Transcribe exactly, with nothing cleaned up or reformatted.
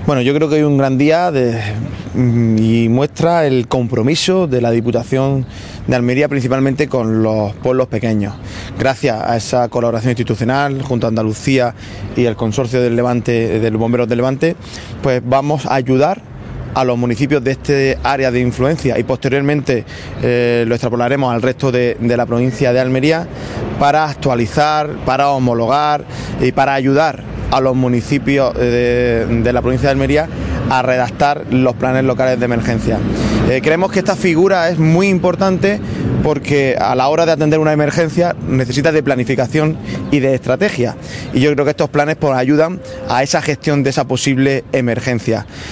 Bueno, yo creo que hay un gran día de, y muestra el compromiso de la Diputación de Almería, principalmente con los pueblos pequeños. Gracias a esa colaboración institucional junto a Andalucía y el Consorcio del Levante, de los Bomberos del Levante, pues vamos a ayudar a los municipios de este área de influencia y posteriormente eh, lo extrapolaremos al resto de, de la provincia de Almería para actualizar, para homologar y para ayudar a los municipios de, de la provincia de Almería a redactar los planes locales de emergencia. Eh, creemos que esta figura es muy importante porque a la hora de atender una emergencia necesita de planificación y de estrategia, y yo creo que estos planes pues ayudan a esa gestión de esa posible emergencia.